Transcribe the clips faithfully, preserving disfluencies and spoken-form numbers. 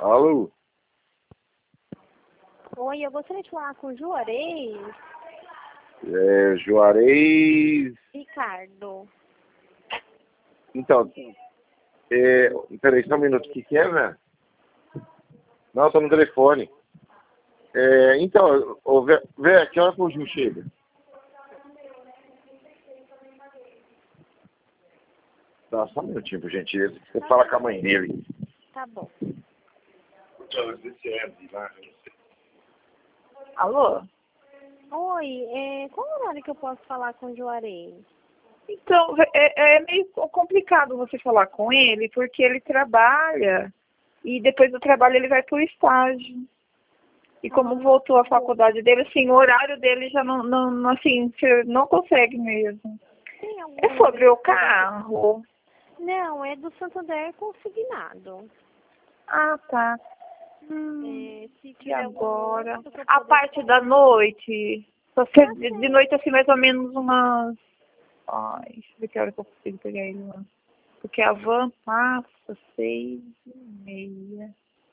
Alô? Oi, eu gostaria de falar com o Juarez. É, Juarez... Ricardo. Então, é, peraí, só um minuto. O que que é, né? Não, tô no telefone. É, então, ô, Vé, Vé, que hora que o Ju chega? Tá, só um minutinho, por gentileza. Você fala com a mãe dele. Tá bom. Alô? Oi, é, qual horário que eu posso falar com o Juarez? Então, é, é meio complicado você falar com ele, porque ele trabalha e depois do trabalho ele vai para o estágio. E como voltou à faculdade dele, assim, o horário dele já não, não, não, assim, você não consegue mesmo. Tem algum É sobre o carro? Não, é do Santander consignado. Ah, tá. Hum, É, se e tiver algum agora? outro que eu A puder parte da noite? Você, de de noite, assim, mais ou menos umas... Ai, deixa eu ver que hora que eu consigo pegar ele lá. Porque a van passa seis e meia.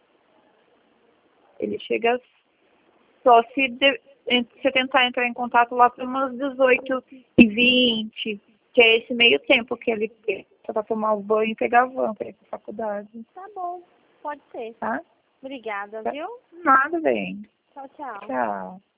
Ele chega só se de, você tentar entrar em contato lá para umas dezoito e vinte, que é esse meio tempo que ele tem para tomar o banho e pegar a van para ir para a faculdade. Tá bom, pode ser. Tá? Obrigada, viu? Nada, bem. Tchau, tchau. Tchau.